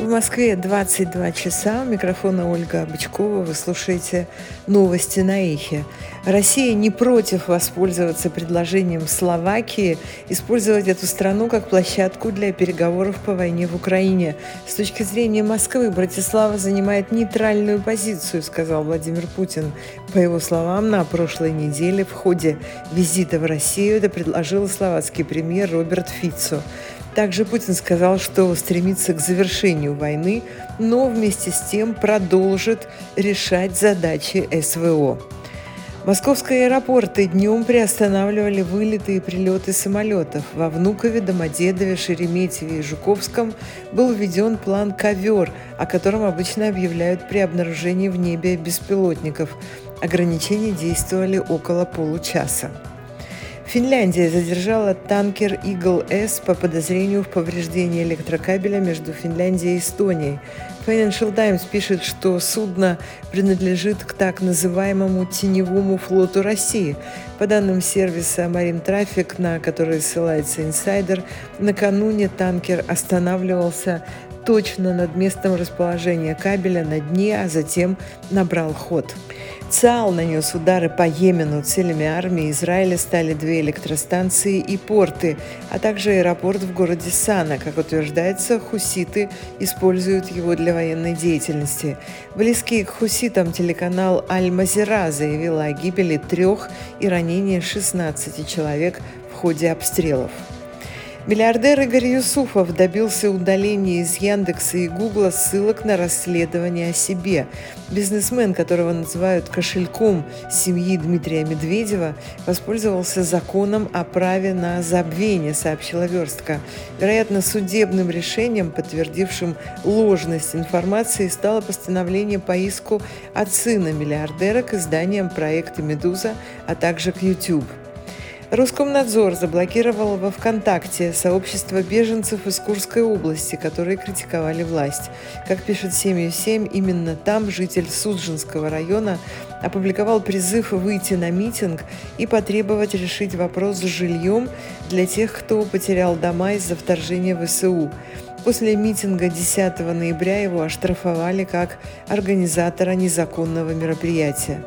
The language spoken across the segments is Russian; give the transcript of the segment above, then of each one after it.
В Москве 22 часа. У микрофона Ольга Бычкова. Вы слушаете новости на Эхе. Россия не против воспользоваться предложением Словакии использовать эту страну как площадку для переговоров по войне в Украине. С точки зрения Москвы, Братислава занимает нейтральную позицию, сказал Владимир Путин. По его словам, на прошлой неделе в ходе визита в Россию это предложил словацкий премьер Роберт Фицо. Также Путин сказал, что стремится к завершению войны, но вместе с тем продолжит решать задачи СВО. Московские аэропорты днем приостанавливали вылеты и прилеты самолетов. Во Внукове, Домодедове, Шереметьеве и Жуковском был введен план «Ковер», о котором обычно объявляют при обнаружении в небе беспилотников. Ограничения действовали около получаса. Финляндия задержала танкер «Игл-С» по подозрению в повреждении электрокабеля между Финляндией и Эстонией. Financial Times пишет, что судно принадлежит к так называемому теневому флоту России. По данным сервиса Marine Traffic, на который ссылается инсайдер, накануне танкер останавливался точно над местом расположения кабеля на дне, а затем набрал ход. ЦАЛ нанес удары по Йемену. Целями армии Израиля стали 2 электростанции и порты, а также аэропорт в городе Сана. Как утверждается, хуситы используют его для военной деятельности. Близкий к хуситам телеканал Аль-Мазира заявил о гибели 3 и ранении 16 человек в ходе обстрелов. Миллиардер Игорь Юсупов добился удаления из Яндекса и Гугла ссылок на расследование о себе. Бизнесмен, которого называют кошельком семьи Дмитрия Медведева, воспользовался законом о праве на забвение, сообщила Верстка. Вероятно, судебным решением, подтвердившим ложность информации, стало постановление по иску от сына миллиардера к изданиям проекта «Медуза», а также к YouTube. Роскомнадзор заблокировал во ВКонтакте сообщество беженцев из Курской области, которые критиковали власть. Как пишет Семью-7, именно там житель Судженского района опубликовал призыв выйти на митинг и потребовать решить вопрос с жильем для тех, кто потерял дома из-за вторжения ВСУ. После митинга 10 ноября его оштрафовали как организатора незаконного мероприятия.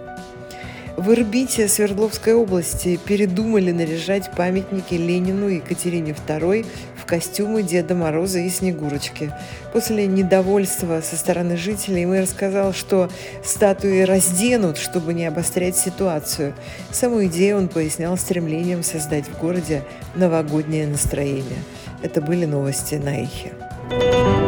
В Ирбите Свердловской области передумали наряжать памятники Ленину и Екатерине II в костюмы Деда Мороза и Снегурочки. После недовольства со стороны жителей мэр сказал, что статуи разденут, чтобы не обострять ситуацию. Саму идею он пояснял стремлением создать в городе новогоднее настроение. Это были новости на Эхе.